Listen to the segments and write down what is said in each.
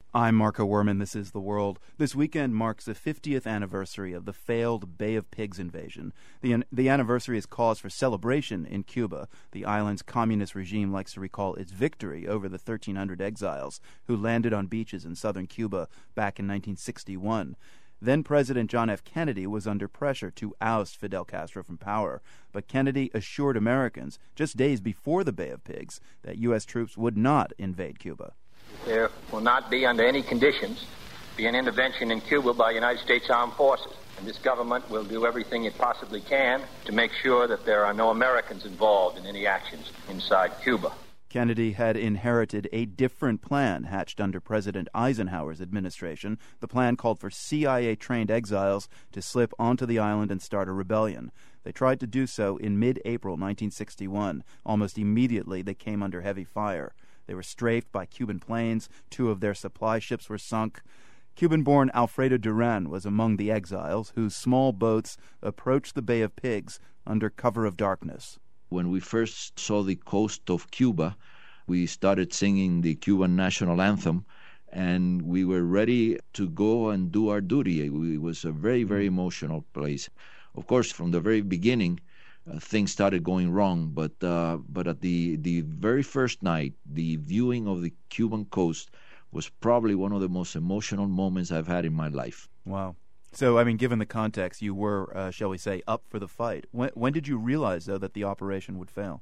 I'm Marco Werman. This is The World. This weekend marks the 50th anniversary of the failed Bay of Pigs invasion. The anniversary is cause for celebration in Cuba. The island's communist regime likes to recall its victory over the 1,300 exiles who landed on beaches in southern Cuba back in 1961. Then President John F. Kennedy was under pressure to oust Fidel Castro from power, but Kennedy assured Americans just days before the Bay of Pigs that U.S. troops would not invade Cuba. There will not be, under any conditions, be an intervention in Cuba by United States Armed Forces. And this government will do everything it possibly can to make sure that there are no Americans involved in any actions inside Cuba. Kennedy had inherited a different plan hatched under President Eisenhower's administration. The plan called for CIA-trained exiles to slip onto the island and start a rebellion. They tried to do so in mid-April 1961. Almost immediately, they came under heavy fire. They were strafed by Cuban planes. 2 of their supply ships were sunk. Cuban-born Alfredo Duran was among the exiles whose small boats approached the Bay of Pigs under cover of darkness. When we first saw the coast of Cuba, we started singing the Cuban national anthem, and we were ready to go and do our duty. It was a very, very emotional place. Of course, from the very beginning, things started going wrong, but at the very first night, the viewing of the Cuban coast was probably one of the most emotional moments I've had in my life. Wow. So, I mean, given the context, you were, shall we say, up for the fight. When did you realize, though, that the operation would fail?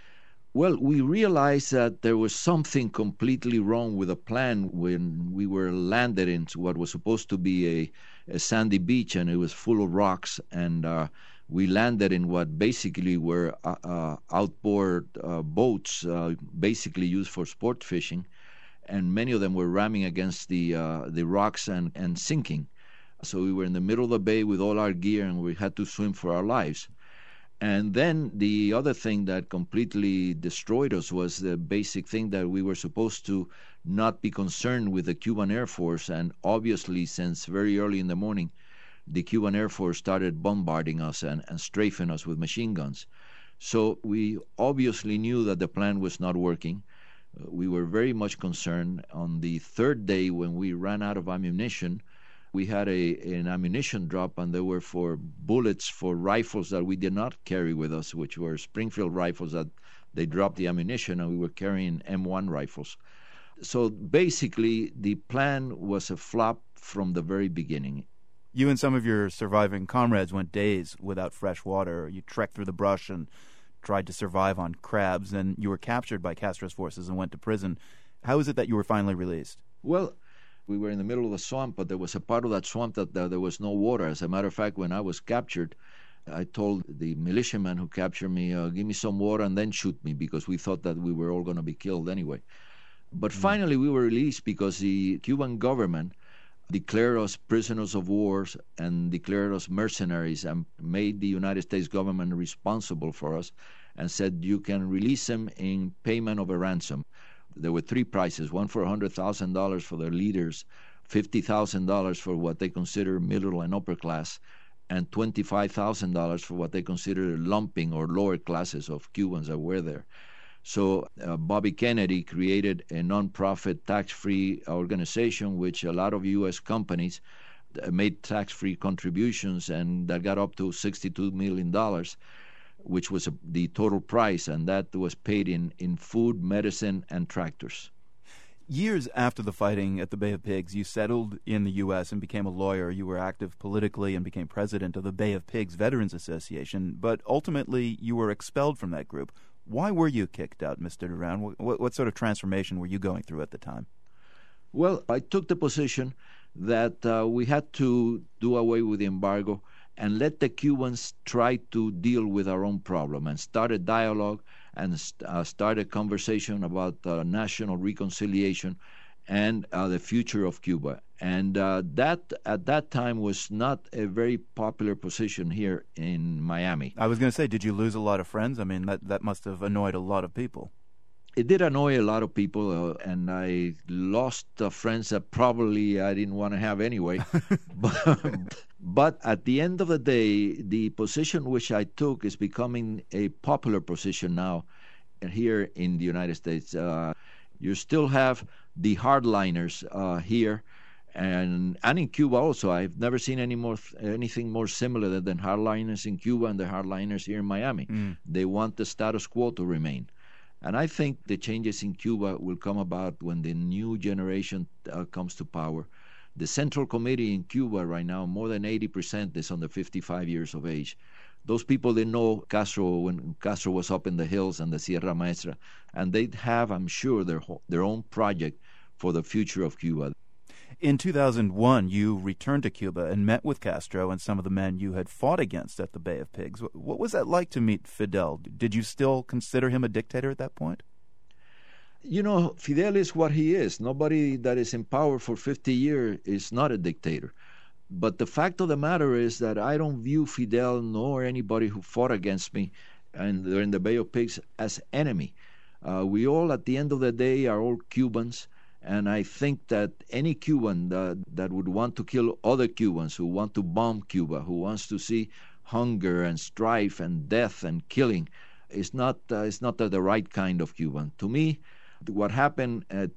Well, we realized that there was something completely wrong with the plan when we were landed into what was supposed to be a sandy beach, and it was full of rocks, and we landed in what basically were outboard boats, basically used for sport fishing, and many of them were ramming against the rocks and sinking. So we were in the middle of the bay with all our gear, and we had to swim for our lives. And then the other thing that completely destroyed us was the basic thing that we were supposed to not be concerned with the Cuban Air Force, and obviously since very early in the morning, the Cuban Air Force started bombarding us and strafing us with machine guns. So we obviously knew that the plan was not working. We were very much concerned. On the third day, when we ran out of ammunition, we had an ammunition drop, and there were bullets for rifles that we did not carry with us, which were Springfield rifles that they dropped the ammunition, and we were carrying M1 rifles. So basically, the plan was a flop from the very beginning. You and some of your surviving comrades went days without fresh water. You trekked through the brush and tried to survive on crabs, and you were captured by Castro's forces and went to prison. How is it that you were finally released? Well, we were in the middle of the swamp, but there was a part of that swamp that there was no water. As a matter of fact, when I was captured, I told the militiaman who captured me, give me some water and then shoot me, because we thought that we were all going to be killed anyway. But finally we were released because the Cuban government declared us prisoners of war and declared us mercenaries and made the United States government responsible for us and said you can release them in payment of a ransom. There were 3 prices, one for $100,000 for their leaders, $50,000 for what they consider middle and upper class, and $25,000 for what they consider lumping or lower classes of Cubans that were there. So Bobby Kennedy created a nonprofit tax-free organization, which a lot of U.S. companies made tax-free contributions, and that got up to $62 million, which was the total price, and that was paid in food, medicine, and tractors. Years after the fighting at the Bay of Pigs, you settled in the U.S. and became a lawyer. You were active politically and became president of the Bay of Pigs Veterans Association, but ultimately you were expelled from that group. Why were you kicked out, Mr. Duran? What sort of transformation were you going through at the time? Well, I took the position that we had to do away with the embargo and let the Cubans try to deal with our own problem and start a dialogue and start a conversation about national reconciliation and the future of Cuba. And that, at that time, was not a very popular position here in Miami. I was going to say, did you lose a lot of friends? I mean, that must have annoyed a lot of people. It did annoy a lot of people, and I lost friends that probably I didn't want to have anyway. But at the end of the day, the position which I took is becoming a popular position now here in the United States. You still have the hardliners here. And in Cuba also, I've never seen anything more similar than hardliners in Cuba and the hardliners here in Miami. They want the status quo to remain. And I think the changes in Cuba will come about when the new generation comes to power. The Central Committee in Cuba right now, more than 80% is under 55 years of age. Those people didn't know Castro when Castro was up in the hills and the Sierra Maestra, and they have, I'm sure, their own project for the future of Cuba. In 2001, you returned to Cuba and met with Castro and some of the men you had fought against at the Bay of Pigs. What was that like to meet Fidel? Did you still consider him a dictator at that point? You know, Fidel is what he is. Nobody that is in power for 50 years is not a dictator. But the fact of the matter is that I don't view Fidel nor anybody who fought against me and during the Bay of Pigs as enemy. We all, at the end of the day, are all Cubans. And I think that any Cuban that would want to kill other Cubans, who want to bomb Cuba, who wants to see hunger and strife and death and killing, is not the right kind of Cuban. To me, what happened at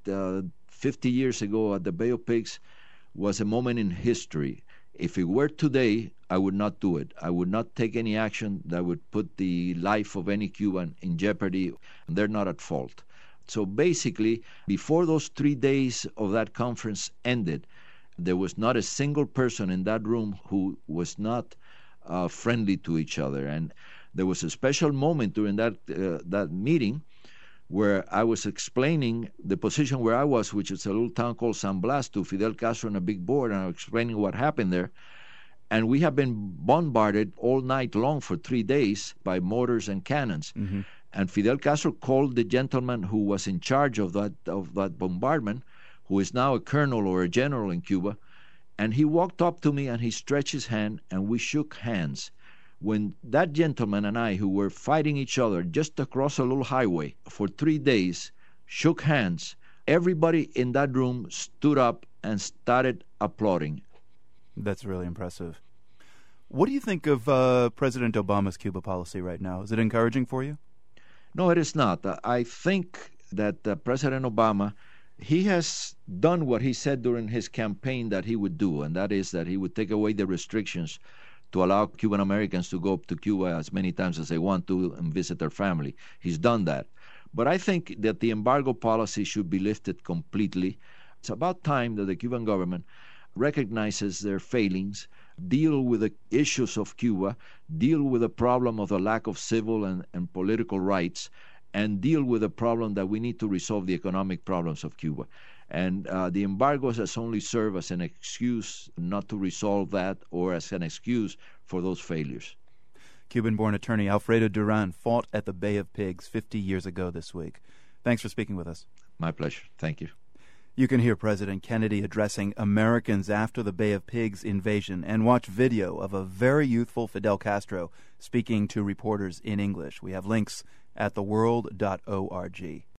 50 years ago at the Bay of Pigs was a moment in history. If it were today, I would not do it. I would not take any action that would put the life of any Cuban in jeopardy. They're not at fault. So basically, before those 3 days of that conference ended, there was not a single person in that room who was not friendly to each other. And there was a special moment during that meeting where I was explaining the position where I was, which is a little town called San Blas, to Fidel Castro on a big board, and I was explaining what happened there. And we have been bombarded all night long for 3 days by mortars and cannons. Mm-hmm. And Fidel Castro called the gentleman who was in charge of that bombardment, who is now a colonel or a general in Cuba, and he walked up to me and he stretched his hand and we shook hands. When that gentleman and I, who were fighting each other just across a little highway for 3 days, shook hands, everybody in that room stood up and started applauding. That's really impressive. What do you think of President Obama's Cuba policy right now? Is it encouraging for you? No, it is not. I think that President Obama, he has done what he said during his campaign that he would do, and that is that he would take away the restrictions to allow Cuban Americans to go up to Cuba as many times as they want to and visit their family. He's done that. But I think that the embargo policy should be lifted completely. It's about time that the Cuban government recognizes their failings, deal with the issues of Cuba, deal with the problem of the lack of civil and political rights, and deal with the problem that we need to resolve the economic problems of Cuba. And the embargoes has only served as an excuse not to resolve that or as an excuse for those failures. Cuban-born attorney Alfredo Duran fought at the Bay of Pigs 50 years ago this week. Thanks for speaking with us. My pleasure. Thank you. You can hear President Kennedy addressing Americans after the Bay of Pigs invasion and watch video of a very youthful Fidel Castro speaking to reporters in English. We have links at theworld.org.